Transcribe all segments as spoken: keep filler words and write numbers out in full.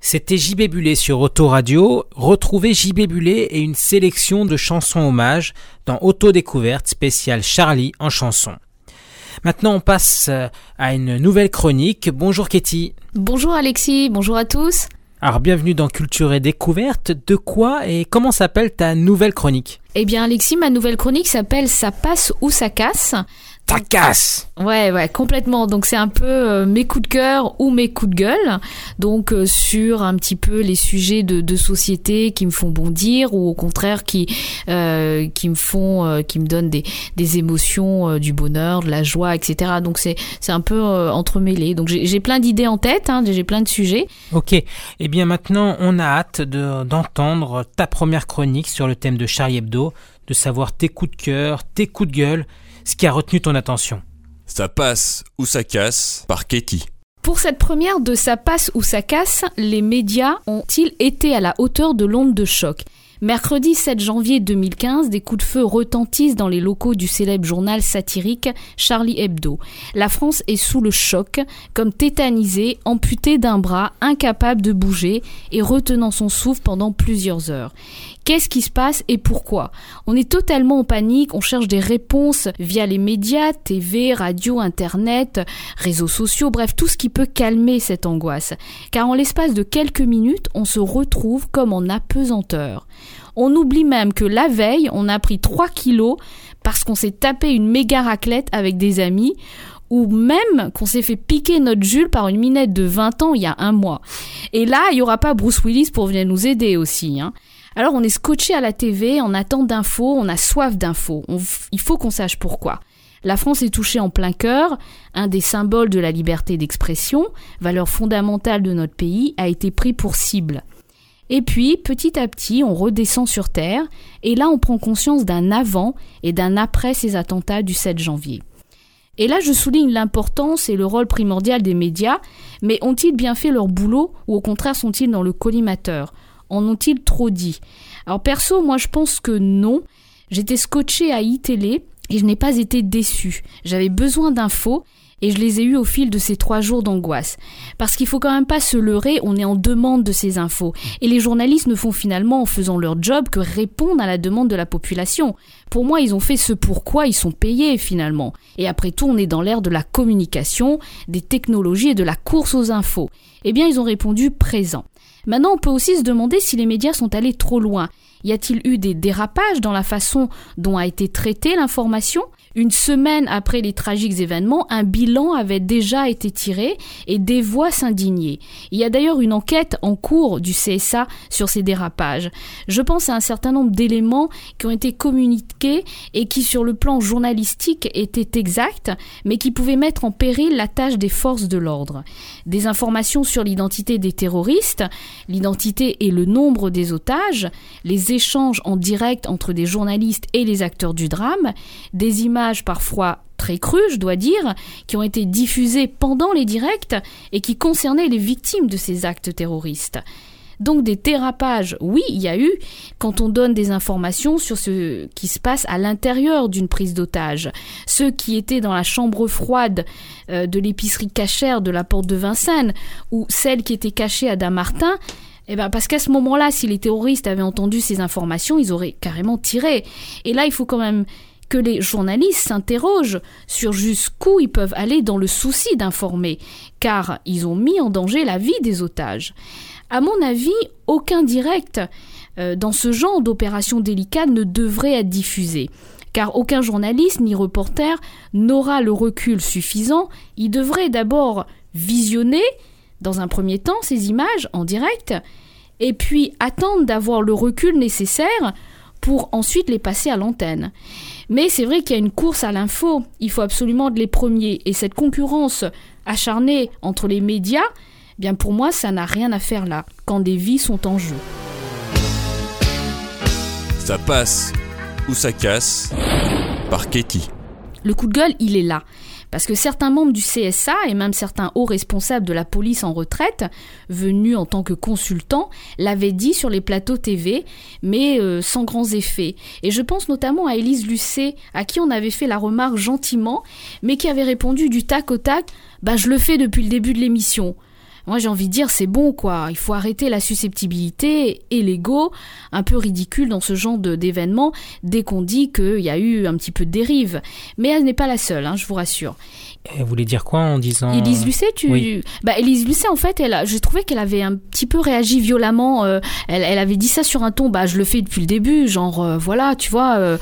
C'était J B Bullet sur Autoradio. Retrouvez J B Bullet et une sélection de chansons hommages dans Autodécouverte spéciale Charlie en chanson. Maintenant, on passe à une nouvelle chronique. Bonjour Katie. Bonjour Alexis, bonjour à tous. Alors, bienvenue dans Culture et Découverte. De quoi et comment s'appelle ta nouvelle chronique ? Eh bien Alexis, ma nouvelle chronique s'appelle « Ça passe ou ça casse ». Ça casse. Ouais, ouais, complètement. Donc c'est un peu euh, mes coups de cœur ou mes coups de gueule. Donc euh, sur un petit peu les sujets de, de société qui me font bondir ou au contraire qui euh, qui me font, euh, qui me donnent des des émotions, euh, du bonheur, de la joie, et cetera. Donc c'est c'est un peu euh, entremêlé. Donc j'ai j'ai plein d'idées en tête, hein, j'ai plein de sujets. Ok. Eh bien maintenant, on a hâte de d'entendre ta première chronique sur le thème de Charlie Hebdo, de savoir tes coups de cœur, tes coups de gueule. Ce qui a retenu ton attention. Ça passe ou ça casse par Katie. Pour cette première de Ça passe ou ça casse, les médias ont-ils été à la hauteur de l'onde de choc ? Mercredi sept janvier deux mille quinze, des coups de feu retentissent dans les locaux du célèbre journal satirique Charlie Hebdo. La France est sous le choc, comme tétanisée, amputée d'un bras, incapable de bouger et retenant son souffle pendant plusieurs heures. Qu'est-ce qui se passe et pourquoi ? On est totalement en panique, on cherche des réponses via les médias, T V, radio, internet, réseaux sociaux, bref, tout ce qui peut calmer cette angoisse. Car en l'espace de quelques minutes, on se retrouve comme en apesanteur. On oublie même que la veille, on a pris trois kilos parce qu'on s'est tapé une méga raclette avec des amis, ou même qu'on s'est fait piquer notre Jules par une minette de vingt ans il y a un mois. Et là, il n'y aura pas Bruce Willis pour venir nous aider aussi, hein. Alors on est scotché à la T V, on attend d'infos, on a soif d'infos. On, il faut qu'on sache pourquoi. La France est touchée en plein cœur, un des symboles de la liberté d'expression, valeur fondamentale de notre pays, a été pris pour cible. Et puis, petit à petit, on redescend sur Terre, et là on prend conscience d'un avant et d'un après ces attentats du sept janvier. Et là je souligne l'importance et le rôle primordial des médias, mais ont-ils bien fait leur boulot ou au contraire sont-ils dans le collimateur ? En ont-ils trop dit ? Alors perso, moi je pense que non. J'étais scotchée à iTélé et je n'ai pas été déçue. J'avais besoin d'infos et je les ai eues au fil de ces trois jours d'angoisse. Parce qu'il faut quand même pas se leurrer, on est en demande de ces infos. Et les journalistes ne font finalement, en faisant leur job, que répondre à la demande de la population. Pour moi, ils ont fait ce pourquoi ils sont payés finalement. Et après tout, on est dans l'ère de la communication, des technologies et de la course aux infos. Eh bien, ils ont répondu présent. Maintenant, on peut aussi se demander si les médias sont allés trop loin. Y a-t-il eu des dérapages dans la façon dont a été traitée l'information ? Une semaine après les tragiques événements, un bilan avait déjà été tiré et des voix s'indignaient. Il y a d'ailleurs une enquête en cours du C S A sur ces dérapages. Je pense à un certain nombre d'éléments qui ont été communiqués et qui, sur le plan journalistique, étaient exacts, mais qui pouvaient mettre en péril la tâche des forces de l'ordre. Des informations sur l'identité des terroristes, l'identité et le nombre des otages, les échanges en direct entre des journalistes et les acteurs du drame, des images parfois très crues, je dois dire, qui ont été diffusées pendant les directs et qui concernaient les victimes de ces actes terroristes. Donc des dérapages, oui, il y a eu, quand on donne des informations sur ce qui se passe à l'intérieur d'une prise d'otage. Ceux qui étaient dans la chambre froide euh, de l'épicerie cachère de la porte de Vincennes, ou celle qui était cachée à Dammartin, eh ben parce qu'à ce moment-là, si les terroristes avaient entendu ces informations, ils auraient carrément tiré. Et là, il faut quand même que les journalistes s'interrogent sur jusqu'où ils peuvent aller dans le souci d'informer, car ils ont mis en danger la vie des otages. À mon avis, aucun direct euh, dans ce genre d'opération délicate ne devrait être diffusé, car aucun journaliste ni reporter n'aura le recul suffisant. Il devrait d'abord visionner, dans un premier temps, ces images en direct, et puis attendre d'avoir le recul nécessaire pour ensuite les passer à l'antenne. Mais c'est vrai qu'il y a une course à l'info, il faut absolument être les premiers, et cette concurrence acharnée entre les médias, eh bien pour moi ça n'a rien à faire là, quand des vies sont en jeu. Ça passe ou ça casse par Katie. Le coup de gueule, il est là. Parce que certains membres du C S A et même certains hauts responsables de la police en retraite, venus en tant que consultants, l'avaient dit sur les plateaux T V, mais euh, sans grands effets. Et je pense notamment à Élise Lucet, à qui on avait fait la remarque gentiment, mais qui avait répondu du tac au tac « bah je le fais depuis le début de l'émission ». Moi, j'ai envie de dire, c'est bon, quoi. Il faut arrêter la susceptibilité et l'ego un peu ridicule dans ce genre de, d'événements dès qu'on dit qu'il y a eu un petit peu de dérive. Mais elle n'est pas la seule, hein, je vous rassure. Elle voulait dire quoi en disant... Élise Lucet, tu... Oui. Bah, Élise Lucet, en fait, elle a... j'ai trouvé qu'elle avait un petit peu réagi violemment. Euh, elle, elle avait dit ça sur un ton, bah, je le fais depuis le début, genre, euh, voilà, tu vois, euh,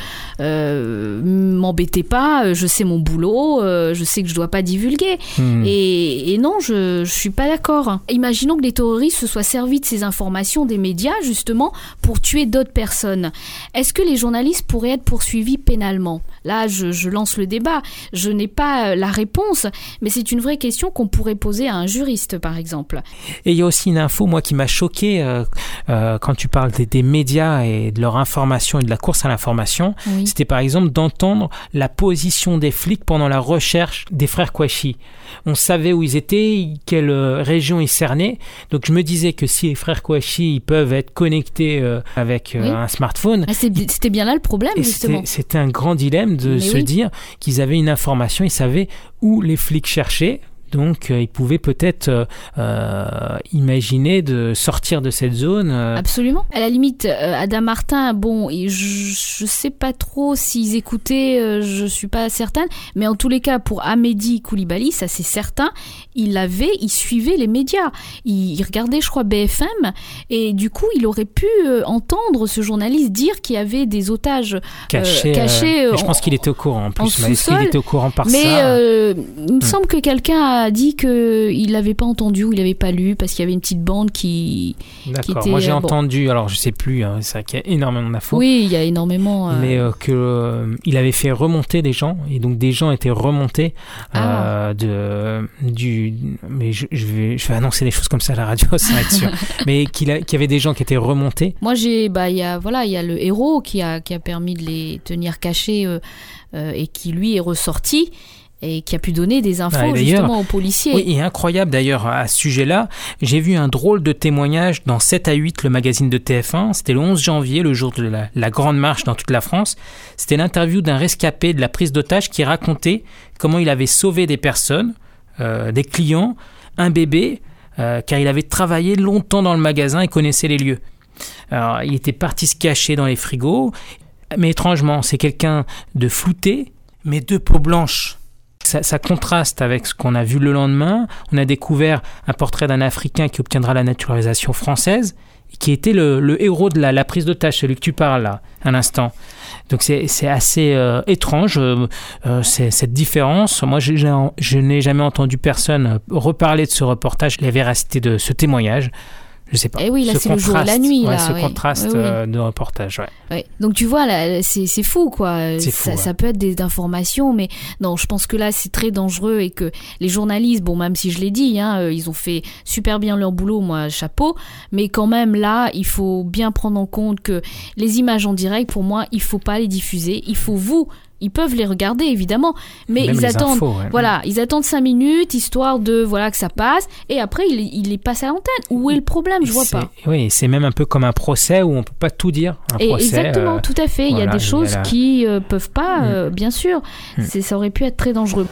euh, m'embêtez pas, je sais mon boulot, euh, je sais que je dois pas divulguer. Mmh. Et, et non, je, je suis pas d'accord. Imaginons que les terroristes se soient servis de ces informations des médias, justement, pour tuer d'autres personnes. Est-ce que les journalistes pourraient être poursuivis pénalement ? Là, je, je lance le débat. Je n'ai pas la réponse, mais c'est une vraie question qu'on pourrait poser à un juriste, par exemple. Et il y a aussi une info, moi, qui m'a choquée euh, euh, quand tu parles des, des médias et de leur information et de la course à l'information. Oui. C'était par exemple d'entendre la position des flics pendant la recherche des frères Kouachi. On savait où ils étaient, quelle région ils cernaient. Donc je me disais que si les frères Kouachi ils peuvent être connectés euh, avec euh, oui. un smartphone... Ah, c'était bien là le problème, justement. C'était, c'était un grand dilemme de Mais se oui. dire qu'ils avaient une information, ils savaient où les flics cherchaient. Donc, euh, ils pouvaient peut-être euh, euh, imaginer de sortir de cette zone. Euh. Absolument. À la limite, euh, Adam Martin, bon, je, je sais pas trop s'ils écoutaient, euh, je suis pas certaine, mais en tous les cas, pour Amédi Koulibaly, ça c'est certain, il avait, il suivait les médias. Il, il regardait, je crois, B F M, et du coup, il aurait pu euh, entendre ce journaliste dire qu'il y avait des otages cachés. Euh, cachés euh, euh, je pense qu'il était au courant, en plus. En mais est-ce qu'il était au courant par mais, ça Mais euh, il me hmm. semble que quelqu'un a a dit qu'il l'avait pas entendu ou il l'avait pas lu parce qu'il y avait une petite bande qui, D'accord. qui était... Moi j'ai bon. entendu, alors je sais plus, hein, c'est vrai qu'il y a énormément d'infos. Oui, il y a énormément... Euh... Mais euh, qu'il euh, avait fait remonter des gens, et donc des gens étaient remontés euh, ah. de, du... Mais je, je, vais, je vais annoncer des choses comme ça à la radio, ça va être sûr. Mais qu'il, a, qu'il y avait des gens qui étaient remontés. Moi j'ai... Bah, il y a, voilà, il y a le héros qui a, qui a permis de les tenir cachés euh, euh, et qui lui est ressorti. Et qui a pu donner des infos ah, justement aux policiers. Oui, et incroyable d'ailleurs à ce sujet-là, j'ai vu un drôle de témoignage dans sept à huit, le magazine de T F un. C'était le onze janvier, le jour de la, la grande marche dans toute la France. C'était l'interview d'un rescapé de la prise d'otage qui racontait comment il avait sauvé des personnes, euh, des clients, un bébé, euh, car il avait travaillé longtemps dans le magasin et connaissait les lieux. Alors, il était parti se cacher dans les frigos, mais étrangement, c'est quelqu'un de flouté, mais de peau blanche. Ça, ça contraste avec ce qu'on a vu le lendemain. On a découvert un portrait d'un Africain qui obtiendra la naturalisation française, qui était le, le héros de la, la prise d'otage, celui que tu parles là, à l'instant. Donc c'est, c'est assez euh, étrange, euh, c'est, cette différence. Moi, je, je n'ai jamais entendu personne reparler de ce reportage, la véracité de ce témoignage. Je sais pas. Et oui, là, ce c'est contraste, le jour et la nuit. Ouais, là, ce ouais. contraste ouais, ouais. Euh, de reportage, ouais. ouais. Donc, tu vois, là, c'est, c'est fou, quoi. C'est ça, fou, ouais. ça peut être des informations, mais non, je pense que là, c'est très dangereux et que les journalistes, bon, même si je l'ai dit, hein, ils ont fait super bien leur boulot, moi, chapeau, mais quand même, là, il faut bien prendre en compte que les images en direct, pour moi, il faut pas les diffuser. Il faut vous... Ils peuvent les regarder, évidemment, mais Même ils attendent, infos, ouais. voilà, ils attendent cinq minutes, histoire de, voilà, que ça passe, et après, ils, ils les passent à l'antenne. Où est le problème? Je vois c'est, pas. Oui, c'est même un peu comme un procès où on peut pas tout dire. Un et procès, exactement, euh, tout à fait. Il voilà, y a des choses a la... qui euh, peuvent pas, mm. euh, bien sûr. Mm. C'est, ça aurait pu être très dangereux.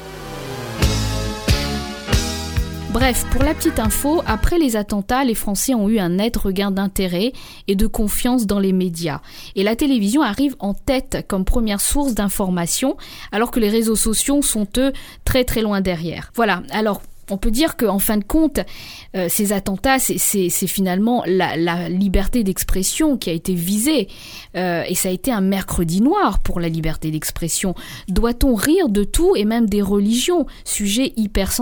Bref, pour la petite info, après les attentats, les Français ont eu un net regain d'intérêt et de confiance dans les médias. Et la télévision arrive en tête comme première source d'information, alors que les réseaux sociaux sont, eux, très très loin derrière. Voilà, alors... On peut dire qu'en fin de compte, euh, ces attentats, c'est, c'est, c'est finalement la, la liberté d'expression qui a été visée. Euh, et ça a été un mercredi noir pour la liberté d'expression. Doit-on rire de tout et même des religions, sujet hypersensible ?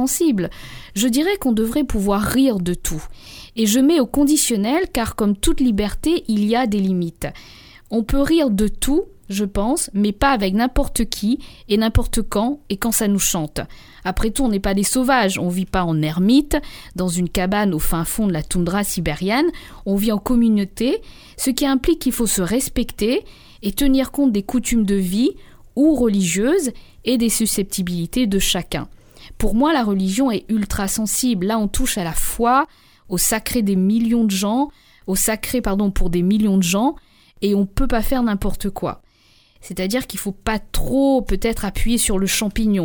Je dirais qu'on devrait pouvoir rire de tout. Et je mets au conditionnel car comme toute liberté, il y a des limites. On peut rire de tout, je pense, mais pas avec n'importe qui et n'importe quand et quand ça nous chante. Après tout, on n'est pas des sauvages, on vit pas en ermite, dans une cabane au fin fond de la toundra sibérienne, on vit en communauté, ce qui implique qu'il faut se respecter et tenir compte des coutumes de vie ou religieuses et des susceptibilités de chacun. Pour moi, la religion est ultra sensible. Là, on touche à la foi, au sacré des millions de gens, au sacré, pardon, pour des millions de gens, et on peut pas faire n'importe quoi. C'est-à-dire qu'il faut pas trop, peut-être, appuyer sur le champignon,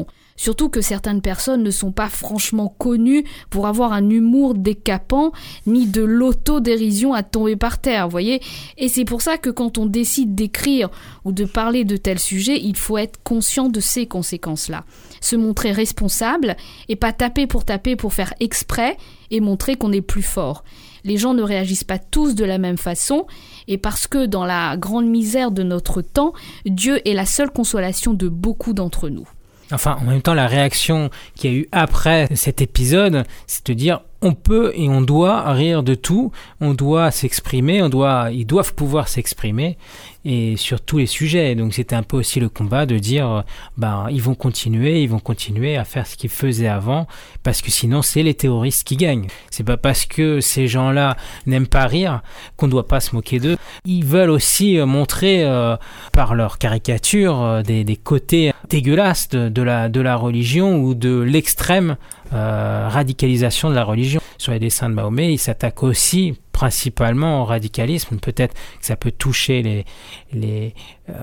Surtout que certaines personnes ne sont pas franchement connues pour avoir un humour décapant, ni de l'autodérision à tomber par terre, vous voyez. Et c'est pour ça que quand on décide d'écrire ou de parler de tels sujets, il faut être conscient de ces conséquences-là. Se montrer responsable et pas taper pour taper pour faire exprès et montrer qu'on est plus fort. Les gens ne réagissent pas tous de la même façon et parce que dans la grande misère de notre temps, Dieu est la seule consolation de beaucoup d'entre nous. Enfin, en même temps, la réaction qu'il y a eu après cet épisode, c'est de dire on peut et on doit rire de tout, on doit s'exprimer, on doit, ils doivent pouvoir s'exprimer et sur tous les sujets. Donc c'était un peu aussi le combat de dire ben ils vont continuer, ils vont continuer à faire ce qu'ils faisaient avant parce que sinon c'est les terroristes qui gagnent. C'est pas parce que ces gens-là n'aiment pas rire qu'on doit pas se moquer d'eux. Ils veulent aussi montrer euh, par leur caricature euh, des, des côtés dégueulasses de, de la de la religion ou de l'extrême euh, radicalisation de la religion. Sur les dessins de Mahomet, ils s'attaquent aussi principalement au radicalisme. Peut-être que ça peut toucher les les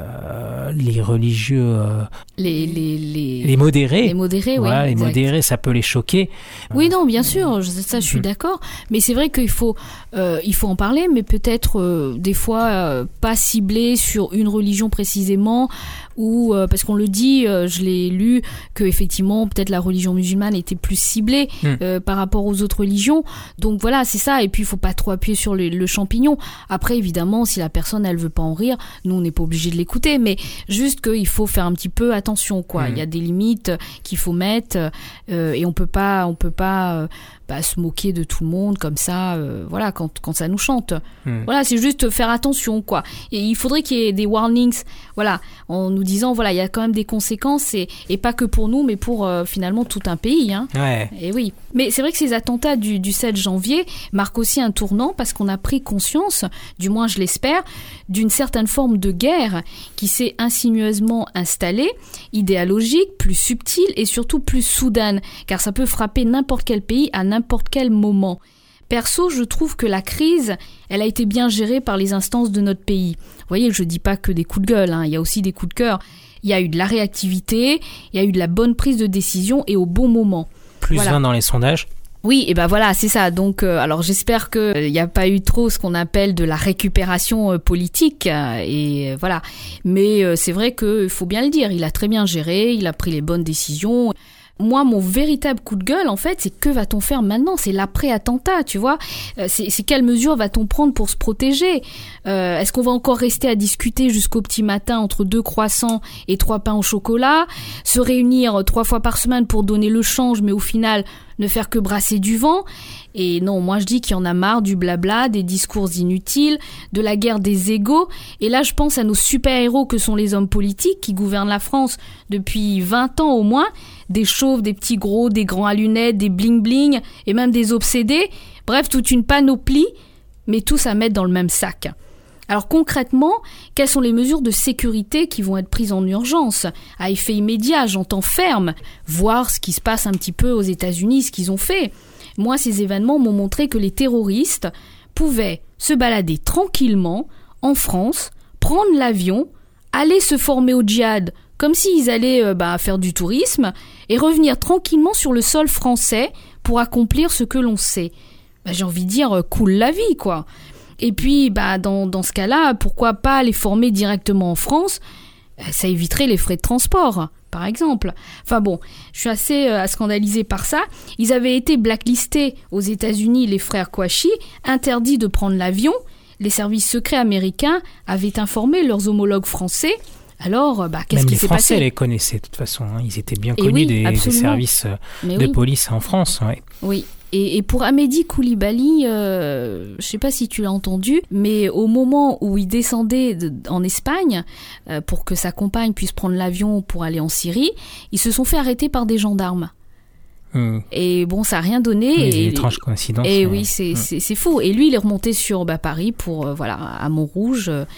euh, les religieux, euh, les, les les les modérés. Les modérés, voilà, oui. Les exact. modérés, ça peut les choquer. Oui, non, bien sûr, ça, je suis d'accord. Mais c'est vrai qu'il faut euh, il faut en parler, mais peut-être euh, des fois euh, pas cibler sur une religion précisément. Ou euh, parce qu'on le dit, euh, je l'ai lu, que effectivement peut-être la religion musulmane était plus ciblée mm. euh, par rapport aux autres religions. Donc voilà, c'est ça. Et puis il faut pas trop appuyer sur le, le champignon. Après, évidemment, si la personne elle veut pas en rire, nous on n'est pas obligé de l'écouter. Mais juste qu'il faut faire un petit peu attention, quoi. Mm. Il y a des limites qu'il faut mettre euh, et on peut pas, on peut pas. Euh, Bah, se moquer de tout le monde comme ça, euh, voilà, quand, quand ça nous chante. Mmh. Voilà, c'est juste faire attention, quoi. Et il faudrait qu'il y ait des warnings, voilà, en nous disant, voilà, il y a quand même des conséquences, et, et pas que pour nous, mais pour euh, finalement tout un pays. Hein. Ouais. Et oui. Mais c'est vrai que ces attentats du, du sept janvier marquent aussi un tournant parce qu'on a pris conscience, du moins je l'espère, d'une certaine forme de guerre qui s'est insinueusement installée, idéologique, plus subtile et surtout plus soudaine, car ça peut frapper n'importe quel pays à n'importe quel moment. Perso, je trouve que la crise, elle a été bien gérée par les instances de notre pays. Vous voyez, je dis pas que des coups de gueule, hein, il y a aussi des coups de cœur. Il y a eu de la réactivité, il y a eu de la bonne prise de décision et au bon moment. Plus voilà. vingt dans les sondages. Oui, et ben voilà, c'est ça. Donc, euh, alors j'espère que il euh, n'y a pas eu trop ce qu'on appelle de la récupération euh, politique, euh, et euh, voilà. Mais euh, c'est vrai que faut bien le dire, il a très bien géré, il a pris les bonnes décisions. Moi, mon véritable coup de gueule, en fait, c'est que va-t-on faire maintenant ? C'est l'après-attentat, tu vois ? euh, c'est, c'est quelles mesures va-t-on prendre pour se protéger ? euh, Est-ce qu'on va encore rester à discuter jusqu'au petit matin entre deux croissants et trois pains au chocolat ? Se réunir trois fois par semaine pour donner le change, mais au final, ne faire que brasser du vent ? Et non, moi je dis qu'il y en a marre du blabla, des discours inutiles, de la guerre des égos. Et là, je pense à nos super-héros que sont les hommes politiques qui gouvernent la France depuis vingt ans au moins. Des chauves, des petits gros, des grands à lunettes, des bling-bling et même des obsédés. Bref, toute une panoplie, mais tous à mettre dans le même sac. Alors concrètement, quelles sont les mesures de sécurité qui vont être prises en urgence, à effet immédiat, j'entends ferme, voir ce qui se passe un petit peu aux États-Unis, ce qu'ils ont fait. Moi, ces événements m'ont montré que les terroristes pouvaient se balader tranquillement en France, prendre l'avion, aller se former au djihad comme s'ils allaient euh, bah, faire du tourisme et revenir tranquillement sur le sol français pour accomplir ce que l'on sait. Bah, j'ai envie de dire, euh, cool la vie, quoi. Et puis, bah, dans, dans ce cas-là, pourquoi pas les former directement en France ? Ça éviterait les frais de transport, par exemple. Enfin bon, je suis assez euh, scandalisée par ça. Ils avaient été blacklistés aux États-Unis, les frères Kouachi, interdits de prendre l'avion. Les services secrets américains avaient informé leurs homologues français. Alors, bah, qu'est-ce Même qui s'est les Français passé ? les connaissaient de toute façon. Hein. Ils étaient bien Et connus oui, des, des services Mais de oui. police en France. Ouais. Oui. Et, et pour Amédi Koulibaly, euh, je sais pas si tu l'as entendu, mais au moment où il descendait de, en Espagne euh, pour que sa compagne puisse prendre l'avion pour aller en Syrie, ils se sont fait arrêter par des gendarmes. Mmh. Et bon, ça a rien donné. Oui, et, c'est une étrange coïncidence. Et mais... oui, c'est, mmh. c'est, c'est fou. Et lui, il est remonté sur bah, Paris pour euh, voilà à Montrouge. Euh,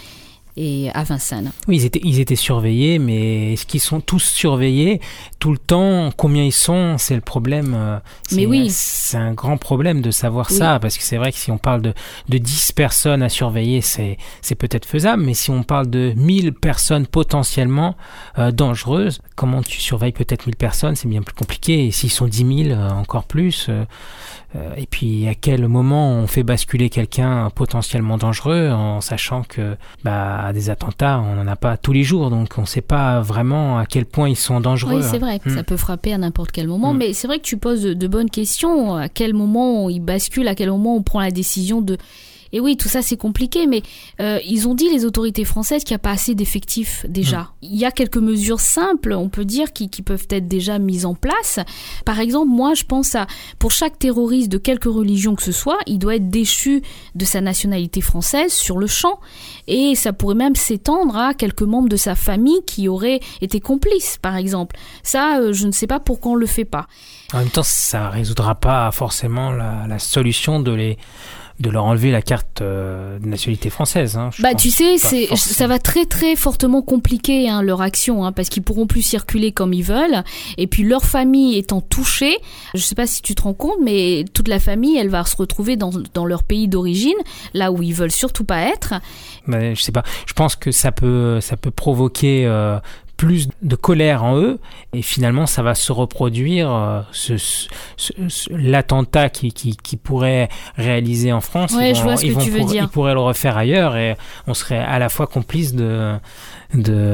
et à Vincennes. Oui, ils étaient, ils étaient surveillés, mais est-ce qu'ils sont tous surveillés tout le temps? Combien ils sont? C'est le problème. C'est, mais oui. c'est un grand problème de savoir oui. ça, parce que c'est vrai que si on parle de, de dix personnes à surveiller, c'est, c'est peut-être faisable, mais si on parle de mille personnes potentiellement euh, dangereuses, comment tu surveilles peut-être mille personnes? C'est bien plus compliqué. Et s'ils sont dix mille, euh, encore plus. Euh, euh, et puis, à quel moment on fait basculer quelqu'un potentiellement dangereux en sachant que bah, des attentats, on n'en a pas tous les jours, donc on ne sait pas vraiment à quel point ils sont dangereux. Oui, c'est vrai, mmh. ça peut frapper à n'importe quel moment, mmh. mais c'est vrai que tu poses de, de bonnes questions. À quel moment ils basculent, à quel moment on prend la décision de... Et oui, tout ça c'est compliqué, mais euh, ils ont dit, les autorités françaises, qu'il n'y a pas assez d'effectifs déjà. Mmh. Il y a quelques mesures simples, on peut dire, qui, qui peuvent être déjà mises en place. Par exemple, moi je pense à, pour chaque terroriste de quelque religion que ce soit, il doit être déchu de sa nationalité française sur le champ. Et ça pourrait même s'étendre à quelques membres de sa famille qui auraient été complices, par exemple. Ça, euh, je ne sais pas pourquoi on ne le fait pas. En même temps, ça ne résoudra pas forcément la, la solution de les... de leur enlever la carte euh, de nationalité française. Hein, bah tu sais, c'est, ça va très très fortement compliquer hein, leur action, hein, parce qu'ils pourront plus circuler comme ils veulent, et puis leur famille étant touchée, je sais pas si tu te rends compte, mais toute la famille, elle va se retrouver dans, dans leur pays d'origine, là où ils veulent surtout pas être. Bah, je sais pas, je pense que ça peut, ça peut provoquer... Euh, plus de colère en eux, et finalement ça va se reproduire, euh, ce, ce, ce, l'attentat qui, qui, qui pourrait réaliser en France, ouais, ils, vont, je vois ce ils, que vont tu veux pour, dire. Ils pourraient le refaire ailleurs, et on serait à la fois complice de, de,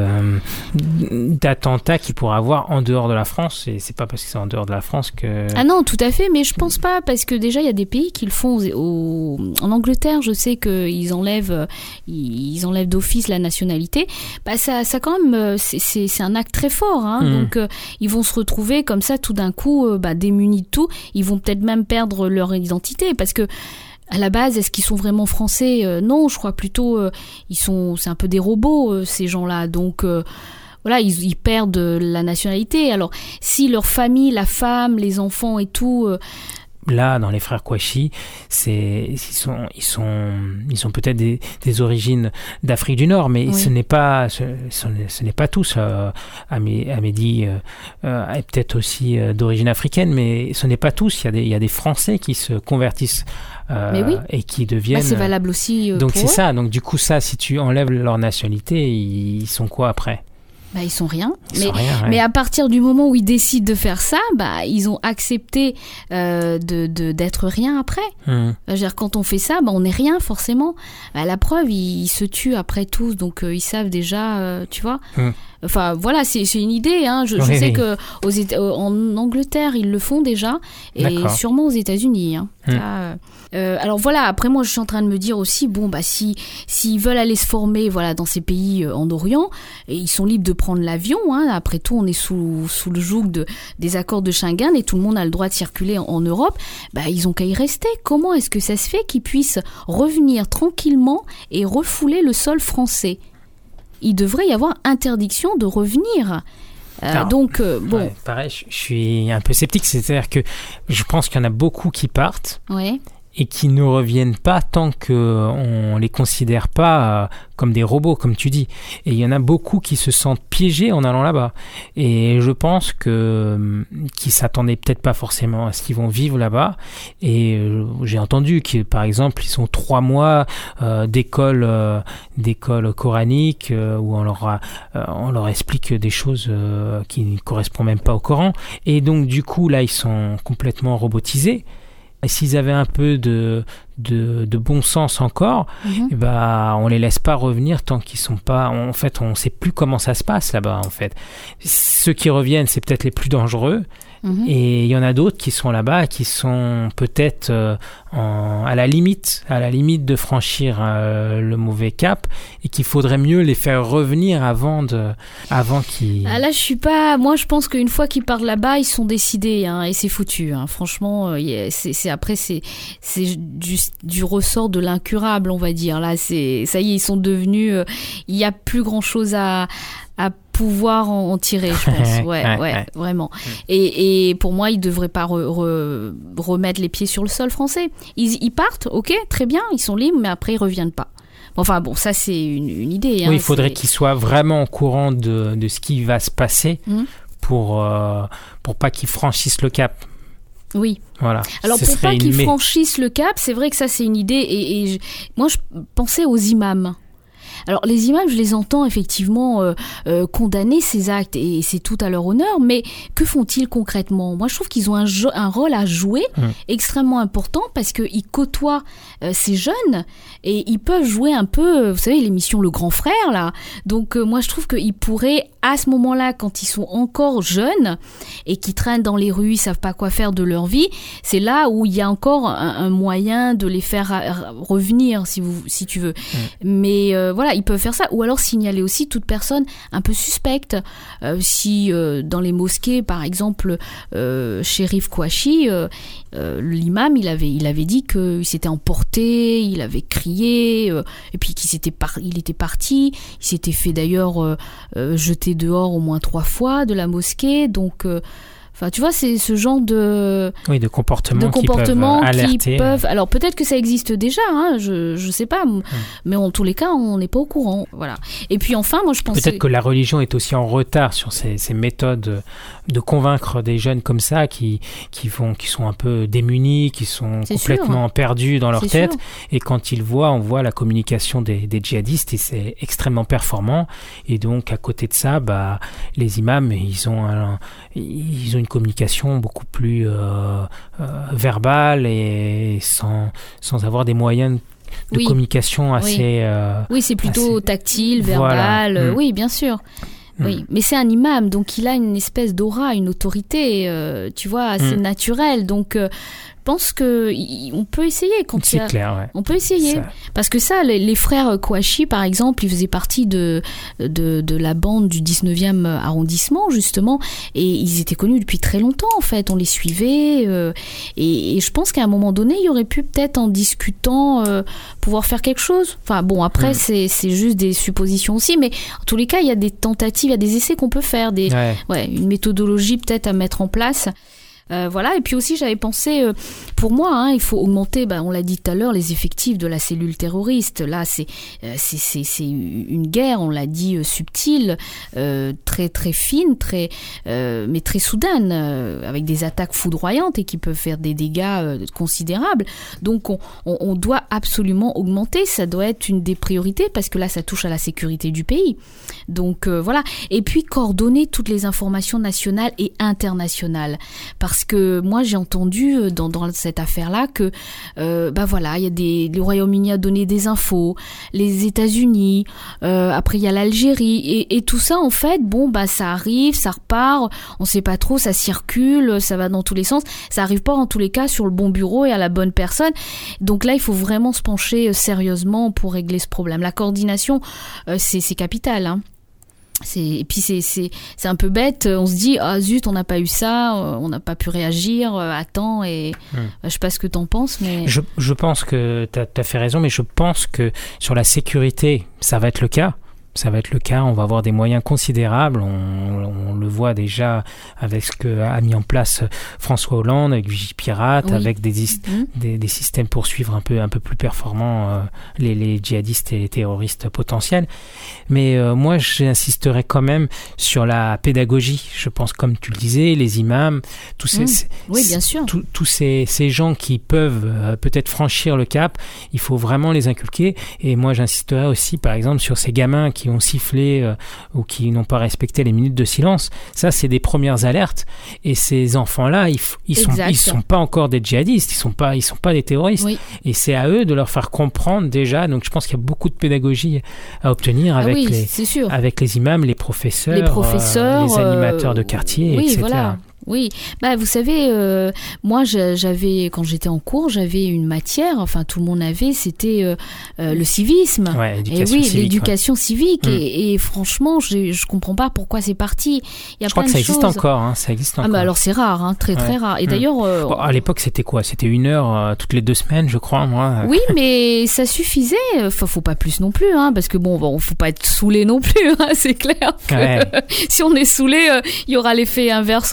d'attentats qu'ils pourraient avoir en dehors de la France, et c'est pas parce que c'est en dehors de la France que... Ah non, tout à fait, mais je pense pas, parce que déjà il y a des pays qui le font. Au, en Angleterre, je sais qu'ils enlèvent, ils enlèvent d'office la nationalité. Bah ça, ça quand même, c'est, c'est C'est, c'est un acte très fort, hein. mmh. donc euh, ils vont se retrouver comme ça tout d'un coup euh, bah, démunis de tout, ils vont peut-être même perdre leur identité, parce que à la base, est-ce qu'ils sont vraiment français? euh, Non, je crois plutôt euh, ils sont, c'est un peu des robots euh, ces gens-là, donc euh, voilà, ils, ils perdent la nationalité. Alors si leur famille, la femme, les enfants et tout... Euh, Là, dans les frères Kouachi, c'est, ils sont, ils sont, ils ont peut-être des, des origines d'Afrique du Nord, mais oui. ce n'est pas, ce, ce, n'est, ce n'est pas tous. Euh, Amédi euh, euh, est peut-être aussi euh, d'origine africaine, mais ce n'est pas tous. Il y a des, il y a des Français qui se convertissent euh, mais oui. et qui deviennent. Bah, c'est valable aussi. Euh, donc pour c'est eux. ça. Donc du coup, ça, si tu enlèves leur nationalité, ils, ils sont quoi après? Bah, ils sont rien. Ils mais, sont rien ouais. mais à partir du moment où ils décident de faire ça, bah, ils ont accepté euh, de, de, d'être rien après. Mmh. Je veux dire, quand on fait ça, bah, on n'est rien forcément. Bah, la preuve, ils, ils se tuent après tous, donc euh, ils savent déjà, euh, tu vois. Mmh. Enfin, voilà, c'est, c'est une idée. Hein. Je, oui, je sais oui. qu'en Éta- en Angleterre, ils le font déjà, et D'accord. sûrement aux États-Unis. Hein. Mmh. Ça, euh, euh, alors voilà, après moi, je suis en train de me dire aussi, bon, bah, si, s'ils veulent aller se former voilà, dans ces pays euh, en Orient, et ils sont libres de prendre l'avion. Hein. Après tout, on est sous, sous le joug de, des accords de Schengen, et tout le monde a le droit de circuler en, en Europe. Bah, ils ont qu'à y rester. Comment est-ce que ça se fait qu'ils puissent revenir tranquillement et refouler le sol français ? Il devrait y avoir interdiction de revenir. Euh, Alors, donc, euh, bon. Ouais, pareil, je, je suis un peu sceptique. C'est-à-dire que je pense qu'il y en a beaucoup qui partent ouais. et qui ne reviennent pas tant qu'on ne les considère pas euh, comme des robots, comme tu dis. Et il y en a beaucoup qui se sentent piégés en allant là-bas. Et je pense que, qu'ils ne s'attendaient peut-être pas forcément à ce qu'ils vont vivre là-bas. Et euh, j'ai entendu que, par exemple, ils ont trois mois euh, d'école, euh, d'école coranique euh, où on leur, a, euh, on leur explique des choses euh, qui ne correspondent même pas au Coran. Et donc, du coup, là, ils sont complètement robotisés. Et s'ils avaient un peu de, de, de bon sens encore, mm-hmm. et bah, on les laisse pas revenir tant qu'ils sont pas... En fait, on sait plus comment ça se passe là-bas, en fait. Ceux qui reviennent, c'est peut-être les plus dangereux. Mm-hmm. Et il y en a d'autres qui sont là-bas, qui sont peut-être euh, en, à la limite, à la limite de franchir euh, le mauvais cap, et qu'il faudrait mieux les faire revenir avant de, avant qu'ils. Ah là, je suis pas. Moi, je pense qu'une fois qu'ils partent là-bas, ils sont décidés, hein, et c'est foutu. Hein. Franchement, euh, c'est, c'est après, c'est, c'est du, du ressort de l'incurable, on va dire. Là, c'est ça y est, ils sont devenus. Euh, il y a plus grand-chose à à pouvoir en tirer, je pense. Ouais, ouais, ouais, vraiment. Et, et pour moi, ils devraient pas re, re, remettre les pieds sur le sol français. Ils, ils partent, ok, très bien, ils sont libres, mais après, ils reviennent pas. Enfin bon, ça c'est une, une idée. Hein, oui, il faudrait c'est... qu'ils soient vraiment au courant de, de ce qui va se passer mmh. pour, euh, pour pas qu'ils franchissent le cap. Oui. Voilà. Alors Ce pour pas qu'ils une... franchissent le cap, c'est vrai que ça c'est une idée. Et, et je... moi je pensais aux imams. Alors les imams, je les entends effectivement euh, euh, condamner ces actes et c'est tout à leur honneur, mais que font-ils concrètement ? Moi je trouve qu'ils ont un, jo- un rôle à jouer mmh. extrêmement important parce qu'ils côtoient euh, ces jeunes et ils peuvent jouer un peu, vous savez, l'émission Le Grand Frère là. Donc euh, moi je trouve qu'ils pourraient à ce moment-là, quand ils sont encore jeunes et qui traînent dans les rues, ils savent pas quoi faire de leur vie, c'est là où il y a encore un, un moyen de les faire revenir, si vous, si tu veux. Mmh. Mais euh, voilà, ils peuvent faire ça, ou alors signaler aussi toute personne un peu suspecte. Euh, si euh, dans les mosquées, par exemple, euh, Chérif Kouachi, euh, euh, l'imam, il avait, il avait dit qu'il s'était emporté, il avait crié, euh, et puis qu'il s'était par, il était parti. Il s'était fait d'ailleurs euh, euh, jeter dehors au moins trois fois de la mosquée, donc euh, enfin tu vois, c'est ce genre de oui de comportements de comportements qui peuvent alerter. Qui peuvent... alors peut-être que ça existe déjà, hein, je je sais pas, hum. mais en tous les cas on n'est pas au courant, voilà. Et puis enfin moi je pensais peut-être que la religion est aussi en retard sur ces, ces méthodes de convaincre des jeunes comme ça qui qui vont qui sont un peu démunis, qui sont c'est complètement sûr. perdus dans leur c'est tête sûr. Et quand ils voient, on voit la communication des, des djihadistes et c'est extrêmement performant et donc à côté de ça, bah les imams ils ont un, ils ont une communication beaucoup plus euh, euh, verbale et sans, sans avoir des moyens de oui. communication assez... Oui, euh, oui c'est plutôt assez... tactile, verbal, voilà. euh, mmh. oui, bien sûr. Mmh. Oui, mais c'est un imam, donc il a une espèce d'aura, une autorité, euh, tu vois, assez mmh. naturelle. Donc, euh, je pense que y, on peut essayer. Quand c'est il y a, clair, ouais. On peut essayer. Ça... Parce que ça, les, les frères Kouachi, par exemple, ils faisaient partie de, de, de la bande du dix-neuvième arrondissement, justement, et ils étaient connus depuis très longtemps, en fait. On les suivait, euh, et, et je pense qu'à un moment donné, il y aurait pu peut-être, en discutant, euh, pouvoir faire quelque chose. Enfin, bon, après, mmh. c'est, c'est juste des suppositions aussi, mais en tous les cas, il y a des tentatives, il y a des essais qu'on peut faire, des, ouais. Ouais, une méthodologie peut-être à mettre en place. Euh, voilà, et puis aussi j'avais pensé, euh, pour moi, hein, il faut augmenter, bah, on l'a dit tout à l'heure, les effectifs de la cellule terroriste. Là, c'est euh, c'est, c'est, c'est une guerre, on l'a dit, euh, subtile, euh, très très fine, très euh, mais très soudaine, euh, avec des attaques foudroyantes et qui peuvent faire des dégâts euh, considérables. Donc on, on, on doit absolument augmenter, ça doit être une des priorités parce que là, ça touche à la sécurité du pays. Donc euh, voilà, et puis coordonner toutes les informations nationales et internationales, parce Parce que moi j'ai entendu dans, dans cette affaire-là que euh, bah voilà, il y a des le Royaume-Uni a donné des infos, les États-Unis, euh, après il y a l'Algérie et, et tout ça en fait, bon bah ça arrive, ça repart, on sait pas trop, ça circule, ça va dans tous les sens, ça arrive pas en tous les cas sur le bon bureau et à la bonne personne. Donc là il faut vraiment se pencher sérieusement pour régler ce problème. La coordination euh, c'est c'est capital, hein. C'est, et puis c'est, c'est, c'est un peu bête, on se dit ah zut on n'a pas eu ça, on n'a pas pu réagir à temps et mmh. je sais pas ce que t'en penses mais... Je, je pense que t'as, t'as fait raison, mais je pense que sur la sécurité ça va être le cas. Ça va être le cas, on va avoir des moyens considérables, on, on le voit déjà avec ce qu'a mis en place François Hollande, avec Vigipirate, oui. avec des, mmh. des, des systèmes pour suivre un peu, un peu plus performants euh, les, les djihadistes et les terroristes potentiels. Mais euh, moi, j'insisterai quand même sur la pédagogie. Je pense, comme tu le disais, les imams, tous ces, mmh. oui, bien sûr. Tous, tous ces, ces gens qui peuvent euh, peut-être franchir le cap, il faut vraiment les inculquer. Et moi, j'insisterai aussi, par exemple, sur ces gamins qui ont sifflé euh, ou qui n'ont pas respecté les minutes de silence. Ça, c'est des premières alertes. Et ces enfants-là, ils, ils sont, ils sont pas encore des djihadistes, ils sont pas, ils sont pas des terroristes. Oui. Et c'est à eux de leur faire comprendre déjà. Donc, je pense qu'il y a beaucoup de pédagogie à obtenir avec, ah oui, les, avec les imams, les professeurs, les, professeurs, euh, les animateurs de quartier, oui, et cetera. Voilà. Oui, bah vous savez, euh, moi j'avais quand j'étais en cours, j'avais une matière, enfin tout le monde avait, c'était euh, euh, le civisme. Ouais, et oui, civique, l'éducation ouais. civique. Mmh. Et, et franchement, je je comprends pas pourquoi c'est parti. Il y a je plein crois que ça de existe choses. encore, hein, ça existe encore. Ah bah alors c'est rare, hein, très très ouais. rare. Et mmh. d'ailleurs, euh, bon, à l'époque c'était quoi ? C'était une heure euh, toutes les deux semaines, je crois, moi. Oui, mais ça suffisait. Enfin, faut pas plus non plus, hein, parce que bon, bon, faut pas être saoulé non plus, hein, c'est clair. Que ouais. Si on est saoulé, il euh, y aura l'effet inverse aussi, hein.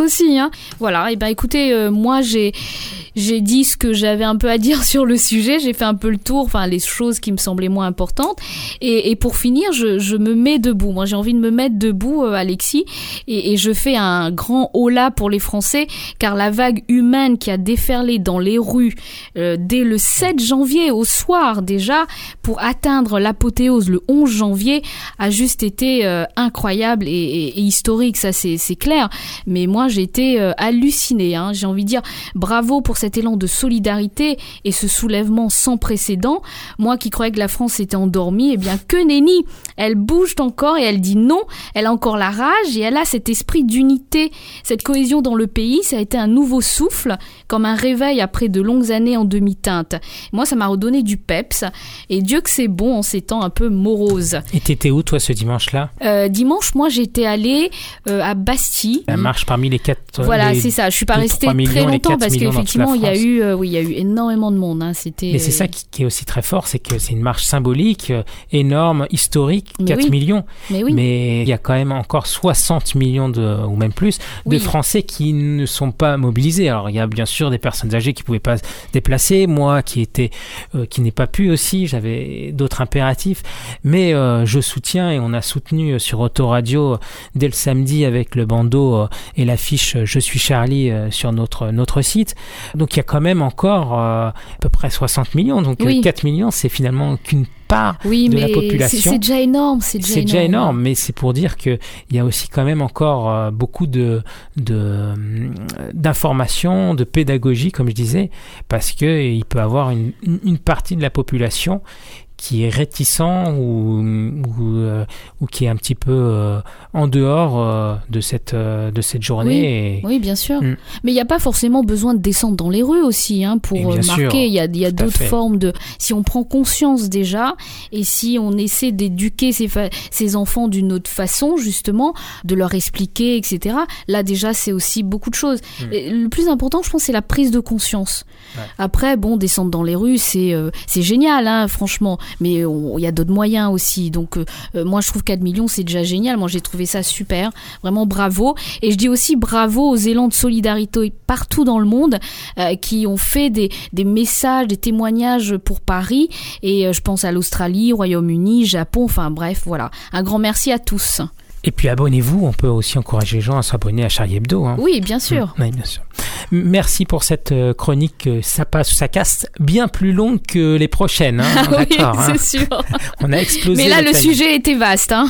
bien. Voilà, et ben écoutez, euh, moi j'ai j'ai dit ce que j'avais un peu à dire sur le sujet, j'ai fait un peu le tour, enfin les choses qui me semblaient moins importantes. Et, et pour finir, je, je me mets debout. Moi, j'ai envie de me mettre debout, euh, Alexis, et, et je fais un grand holà pour les Français, car la vague humaine qui a déferlé dans les rues euh, dès le sept janvier au soir déjà, pour atteindre l'apothéose le onze janvier, a juste été euh, incroyable et, et, et historique, ça c'est, c'est clair. Mais moi, j'ai été euh, hallucinée. Hein. J'ai envie de dire bravo pour cet élan de solidarité et ce soulèvement sans précédent. Moi qui croyais que la France était endormie, eh bien que nenni, elle bouge encore et elle dit non, elle a encore la rage et elle a cet esprit d'unité, cette cohésion dans le pays. Ça a été un nouveau souffle, comme un réveil après de longues années en demi-teinte. Moi, ça m'a redonné du peps et Dieu que c'est bon en ces temps un peu moroses. Et t'étais où toi ce dimanche-là ? euh, Dimanche, moi j'étais allée euh, à Bastille. La marche parmi les quatre. Voilà, les c'est ça. Je suis pas restée millions, très longtemps parce qu'effectivement il y a eu, euh, oui, il y a eu énormément de monde. Hein. C'était. Mais c'est ça qui, qui est aussi très fort, c'est que c'est une marche symbolique, euh, énorme, historique, Mais quatre oui. millions. Mais oui. Mais il y a quand même encore soixante millions de, ou même plus, de Oui. Français qui ne sont pas mobilisés. Alors il y a bien sûr des personnes âgées qui pouvaient pas se déplacer, moi qui était, euh, qui n'ai pas pu aussi, j'avais d'autres impératifs. Mais euh, je soutiens et on a soutenu sur Autoradio dès le samedi avec le bandeau euh, et l'affiche Je suis Charlie euh, sur notre notre site. Donc il y a quand même encore euh, à peu près soixante millions. Donc Oui. euh, quatre millions, c'est finalement qu'une part Oui, de mais la population. C'est, c'est déjà énorme. C'est déjà C'est énorme. déjà énorme, mais c'est pour dire qu'il y a aussi quand même encore euh, beaucoup de, de, d'informations, de pédagogie, comme je disais, parce qu'il peut y avoir une, une partie de la population qui est réticent ou, ou, euh, ou qui est un petit peu euh, en dehors euh, de, cette, euh, de cette journée. Oui, et... oui, bien sûr. Mm. Mais il n'y a pas forcément besoin de descendre dans les rues aussi hein, pour Et bien marquer. sûr, Il y a, il y a tout à d'autres fait. formes de... Si on prend conscience déjà et si on essaie d'éduquer ces, fa... ces enfants d'une autre façon, justement, de leur expliquer, et cetera, là déjà, c'est aussi beaucoup de choses. Mm. Et le plus important, je pense, c'est la prise de conscience. Ouais. Après, bon, descendre dans les rues, c'est, euh, c'est génial, hein, franchement. Mais il y a d'autres moyens aussi. Donc, euh, euh, moi, je trouve quatre millions, c'est déjà génial. Moi, j'ai trouvé ça super. Vraiment bravo. Et je dis aussi bravo aux élans de solidarité partout dans le monde euh, qui ont fait des, des messages, des témoignages pour Paris. Et euh, je pense à l'Australie, Royaume-Uni, Japon. Enfin, bref, voilà. Un grand merci à tous. Et puis abonnez-vous, on peut aussi encourager les gens à s'abonner à Charlie Hebdo. Hein. Oui, bien sûr. Mmh, oui, bien sûr. Merci pour cette euh, chronique, euh, ça passe ou ça casse, bien plus longue que les prochaines. Hein. Ah oui, D'accord, hein. c'est sûr. On a explosé. Mais là, le taille. sujet était vaste. Hein.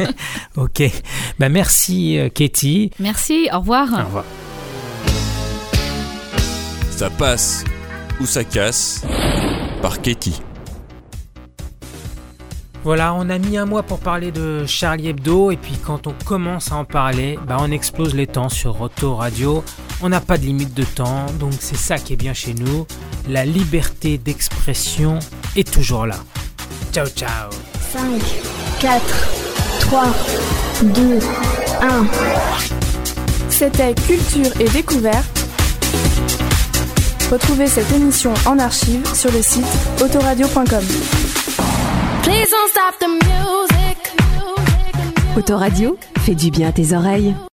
Ok. Bah, merci, euh, Katie. Merci, au revoir. Au revoir. Ça passe ou ça casse par Katie. Voilà, on a mis un mois pour parler de Charlie Hebdo et puis quand on commence à en parler, bah on explose les temps sur Autoradio. On n'a pas de limite de temps, donc c'est ça qui est bien chez nous. La liberté d'expression est toujours là. Ciao, ciao. cinq, quatre, trois, deux, un. C'était Culture et Découverte. Retrouvez cette émission en archive sur le site autoradio point com. Autoradio, fais du bien à tes oreilles.